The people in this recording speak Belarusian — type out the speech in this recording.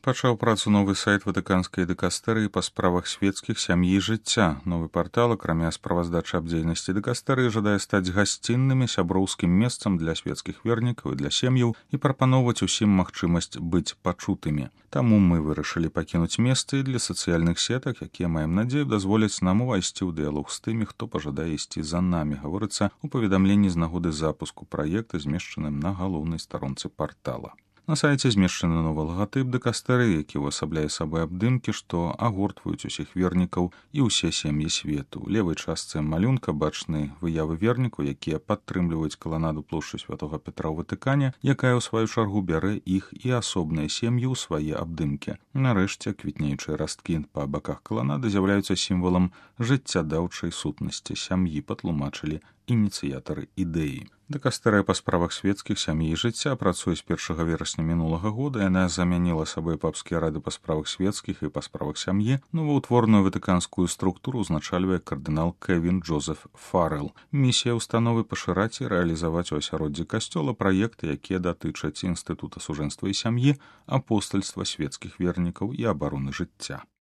Пачаў працу новы сайт ватыканскай дыкастэрыі па справах свецкіх сям'і і жыцця. Новы партал, акрамя справаздачы аб дзейнасці дыкастэрыі, жадае стаць гасцінным і сяброўскім месцам для свецкіх вернікаў і для сем'яў і прапаноўваць усім магчымасць быць пачутымі. Таму мы вырашылі пакінуць месцы для сацыяльных сетак, якія, маем надзею, дазволяць нам увайсці ў дыялог з тымі, хто пажадае ісці за намі, гаворыцца ў паведамленні з нагоды запуску праекта, змешчаным на галоўнай старонцы партала. На сайце змешчаны новы лагатып дыкастэрыі, які ўвасабляе сабой абдымкі, што агортваюць усіх вернікаў і ўсе сем'і свету. У левай частцы малюнка бачны выявы вернікаў, якія падтрымліваюць каланаду плошчы Святога Петра ў Ватыкане, якая ў сваю чаргу бярэ іх і асобныя сем'і ў свае абдымкі. Нарэшце, квітнеючыя расткі па баках каланады з'яўляюцца сімвалам жыццядаўчай сутнасці сям'і, патлумачылі ініцыятары ідэі. Дыкастэрыя па справах свецкіх сям'і і жыцця працуе з 1 верасня мінулага года. Яна замяніла сабой папскія рады па справах свецкіх і па справах сям'і. Новаўтворную ватыканскую структуру узначальвае кардынал Кевін Джозеф Фаррелл. Місія ўстановы пашыраць і рэалізаваць у асяроддзі касцёла праекты, якія датычаць інстытута сужэнства і сям'і, апостальства свецкіх вернікаў і абароны жыцця.